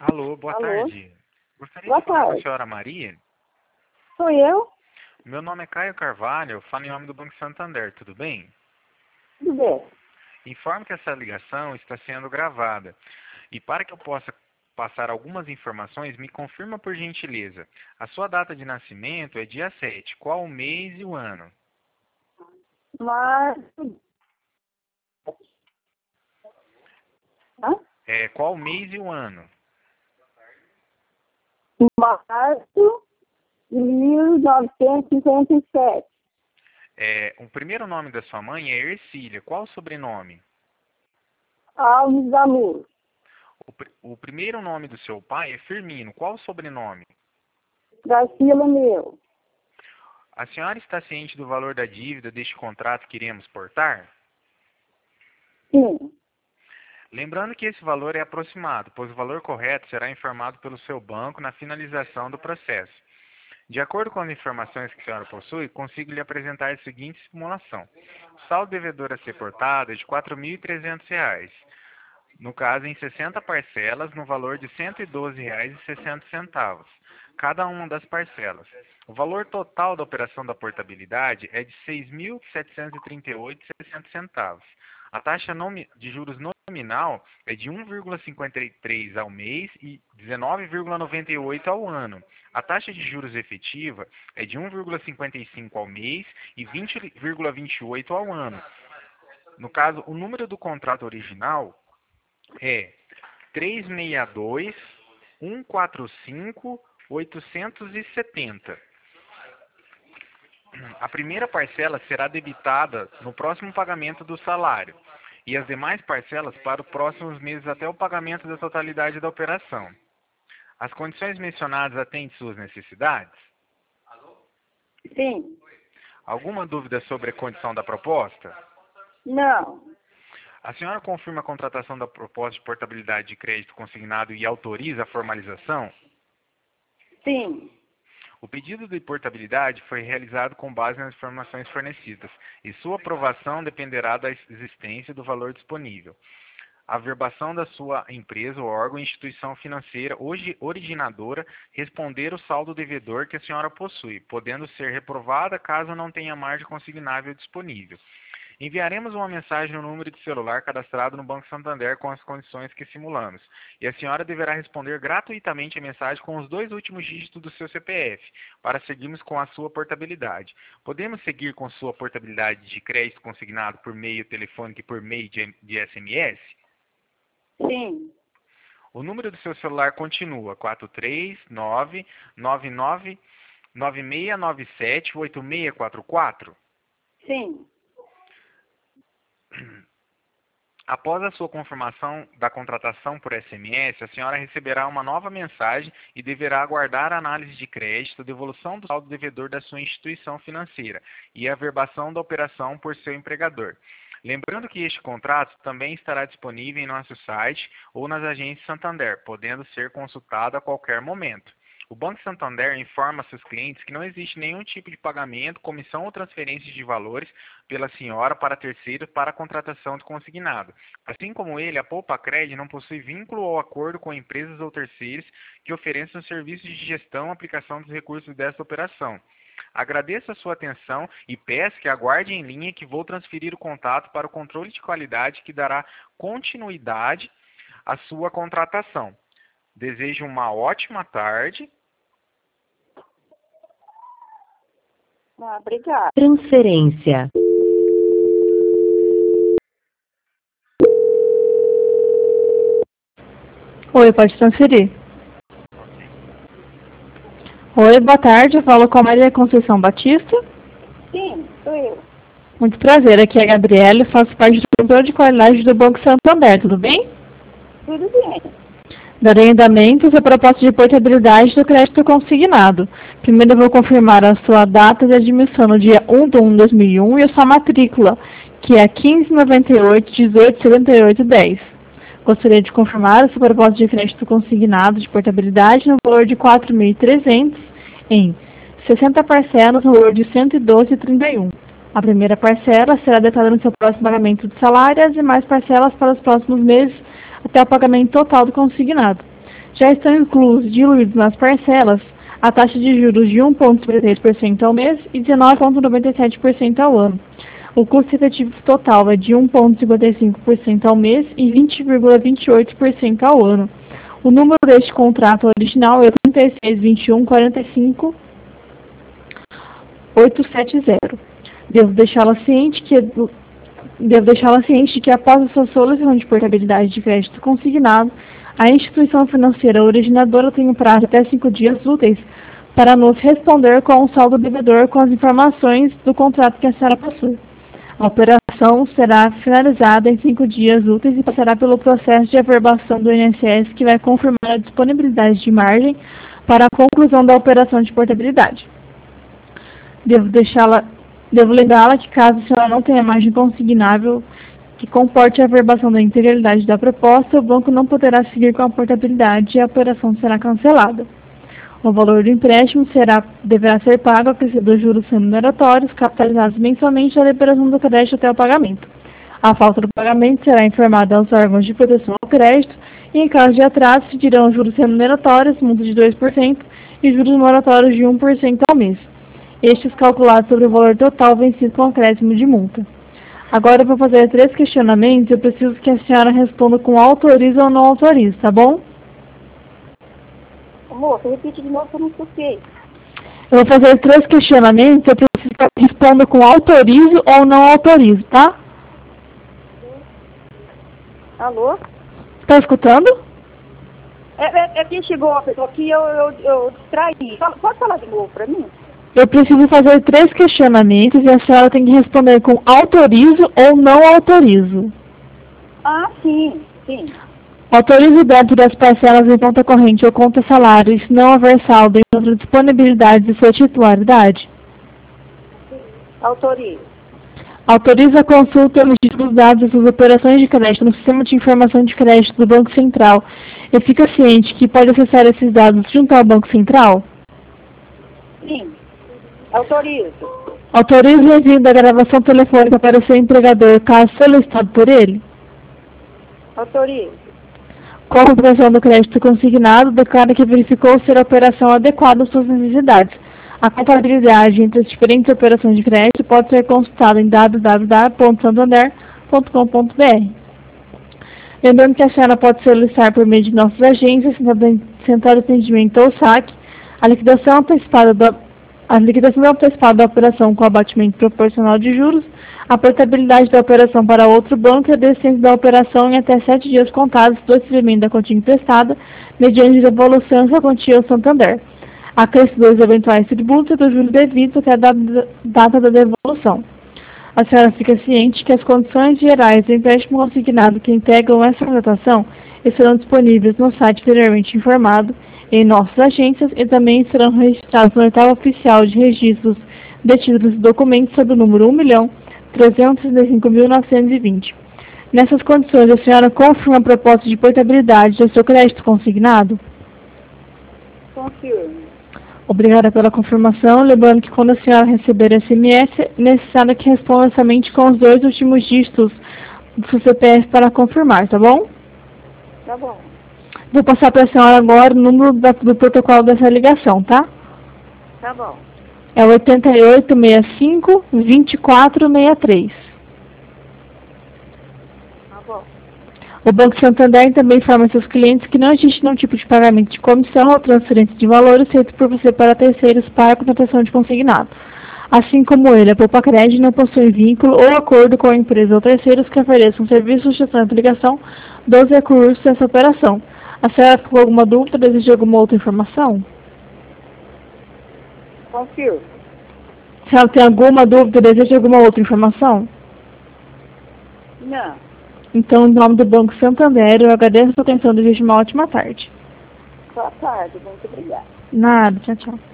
Alô, boa Alô? tarde. Gostaria Boa de falar com a tarde. senhora Maria. Sou eu? Meu nome é Caio Carvalho, eu falo em nome do Banco Santander, tudo bem? Tudo bem. Informo que essa ligação está sendo gravada. E para que eu possa passar algumas informações, me confirma por gentileza. A sua data de nascimento é dia 7. Qual o mês e o ano? Mas... Hã? Qual o mês e o ano? Março de 1957. O primeiro nome da sua mãe é Ercília. Qual o sobrenome? Alves da Luz. O primeiro nome do seu pai é Firmino. Qual o sobrenome? Garcia Meu. A senhora está ciente do valor da dívida deste contrato que iremos portar? Sim. Lembrando que esse valor é aproximado, pois o valor correto será informado pelo seu banco na finalização do processo. De acordo com as informações que a senhora possui, consigo lhe apresentar a seguinte simulação. O saldo devedor a ser portado é de R$ 4.300, no caso em 60 parcelas, no valor de R$ 112,60, cada uma das parcelas. O valor total da operação da portabilidade é de R$ 6.738,60. A taxa de juros nominal é de 1,53 ao mês e 19,98 ao ano. A taxa de juros efetiva é de 1,55 ao mês e 20,28 ao ano. No caso, o número do contrato original é 362.145.870. A primeira parcela será debitada no próximo pagamento do salário e as demais parcelas para os próximos meses até o pagamento da totalidade da operação. As condições mencionadas atendem suas necessidades? Sim. Alguma dúvida sobre a condição da proposta? Não. A senhora confirma a contratação da proposta de portabilidade de crédito consignado e autoriza a formalização? Sim. O pedido de portabilidade foi realizado com base nas informações fornecidas e sua aprovação dependerá da existência do valor disponível. A verbação da sua empresa, órgão, instituição financeira hoje originadora responder o saldo devedor que a senhora possui, podendo ser reprovada caso não tenha margem consignável disponível. Enviaremos uma mensagem no número de celular cadastrado no Banco Santander com as condições que simulamos. E a senhora deverá responder gratuitamente a mensagem com os 2 últimos dígitos do seu CPF, para seguirmos com a sua portabilidade. Podemos seguir com sua portabilidade de crédito consignado por meio telefônico e por meio de SMS? Sim. O número do seu celular continua 4399996978644? Sim. Após a sua confirmação da contratação por SMS, a senhora receberá uma nova mensagem e deverá aguardar a análise de crédito, devolução do saldo devedor da sua instituição financeira e a verbação da operação por seu empregador. Lembrando que este contrato também estará disponível em nosso site ou nas agências Santander, podendo ser consultado a qualquer momento. O Banco Santander informa seus clientes que não existe nenhum tipo de pagamento, comissão ou transferência de valores pela senhora para terceiros para a contratação de consignado. Assim como ele, a Poupa Cred não possui vínculo ou acordo com empresas ou terceiros que ofereçam serviços de gestão e aplicação dos recursos desta operação. Agradeço a sua atenção e peço que aguarde em linha que vou transferir o contato para o controle de qualidade que dará continuidade à sua contratação. Desejo uma ótima tarde. Obrigada. Transferência. Oi, pode transferir. Oi, boa tarde. Eu falo com a Maria Conceição Batista. Sim, sou eu. Muito prazer. Aqui é a Gabriela, faço parte do controle de qualidade do Banco Santander. Tudo bem? Tudo bem. Darei andamentos à proposta de portabilidade do crédito consignado. Primeiro eu vou confirmar a sua data de admissão no dia 1/1/2001 e a sua matrícula, que é 1598-1878-10. Gostaria de confirmar a sua proposta de crédito consignado de portabilidade no valor de R$ 4.300 em 60 parcelas no valor de R$ 112,31. A primeira parcela será datada no seu próximo pagamento de salário e as demais parcelas para os próximos meses até o pagamento total do consignado. Já estão inclusos, diluídos nas parcelas, a taxa de juros de 1,53% ao mês e 19,97% ao ano. O custo efetivo total é de 1,55% ao mês e 20,28% ao ano. O número deste contrato original é 362145-870. Devo deixá-la ciente de que após a sua solicitação de portabilidade de crédito consignado, a instituição financeira originadora tem um prazo de até 5 dias úteis para nos responder com o saldo devedor com as informações do contrato que a senhora possui. A operação será finalizada em 5 dias úteis e passará pelo processo de averbação do INSS, que vai confirmar a disponibilidade de margem para a conclusão da operação de portabilidade. Devo lembrá-la que, caso a senhora não tenha margem consignável que comporte a averbação da integralidade da proposta, o banco não poderá seguir com a portabilidade e a operação será cancelada. O valor do empréstimo deverá ser pago acrescido juros remuneratórios capitalizados mensalmente na liberação do crédito até o pagamento. A falta do pagamento será informada aos órgãos de proteção ao crédito e, em caso de atraso, se dirão juros remuneratórios, multa de 2% e juros moratórios de 1% ao mês. Estes calculados sobre o valor total vencido com acréscimo de multa. Agora eu vou fazer 3 questionamentos e eu preciso que a senhora responda com autoriza ou não autoriza, tá bom? Moça, repite de novo que eu não escutei. Eu vou fazer 3 questionamentos e eu preciso que ela responda com autorizo ou não autorizo, tá? Alô? Está escutando? É que chegou uma pessoa aqui e eu distraí. Pode falar de novo para mim? Eu preciso fazer 3 questionamentos e a senhora tem que responder com autorizo ou não autorizo. Ah, sim. Autorizo o débito das parcelas em conta corrente ou conta salário, se não houver saldo em outra disponibilidade de sua titularidade. Autorizo. Autoriza a consulta dos títulos dados das suas operações de crédito no Sistema de Informação de Crédito do Banco Central e fica ciente que pode acessar esses dados junto ao Banco Central? Sim. Autorizo. Autoriza o envio da gravação telefônica para o seu empregador, caso solicitado por ele? Autorizo. Com a comprovação do crédito consignado, declara que verificou ser a operação adequada às suas necessidades. A compatibilidade entre as diferentes operações de crédito pode ser consultada em www.santander.com.br. Lembrando que a senhora pode solicitar por meio de nossas agências, Central de Atendimento ou SAC, a liquidação antecipada da operação com abatimento proporcional de juros, a portabilidade da operação para outro banco e a desistência da operação em até 7 dias contados do recebimento da quantia emprestada, mediante devolução da quantia ao Santander. Acrescidos os eventuais tributos e dos juros devidos até a data da devolução. A senhora fica ciente que as condições gerais do empréstimo consignado que integram essa contratação estarão disponíveis no site anteriormente informado, em nossas agências e também serão registrados no portal oficial de registros de títulos e documentos sob o número 1.335.920. Nessas condições, a senhora confirma a proposta de portabilidade do seu crédito consignado? Confirmo. Obrigada pela confirmação. Lembrando que quando a senhora receber SMS, é necessário que responda somente com os 2 últimos dígitos do seu CPF para confirmar, tá bom? Tá bom. Vou passar para a senhora agora o número do protocolo dessa ligação, tá? Tá bom. É 8865-2463. Tá bom. O Banco Santander também informa seus clientes que não existe nenhum tipo de pagamento de comissão ou transferência de valores feito por você para terceiros para a contratação de consignado. Assim como ele, a Poupa Crédito não possui vínculo ou acordo com a empresa ou terceiros que ofereçam serviços de gestão de aplicação dos recursos dessa operação. A senhora ficou com alguma dúvida? Deseja alguma outra informação? Confirmo. A senhora tem alguma dúvida? Deseja alguma outra informação? Não. Então, em nome do Banco Santander, eu agradeço a sua atenção e desejo uma ótima tarde. Boa tarde. Muito obrigada. Nada. Tchau, tchau.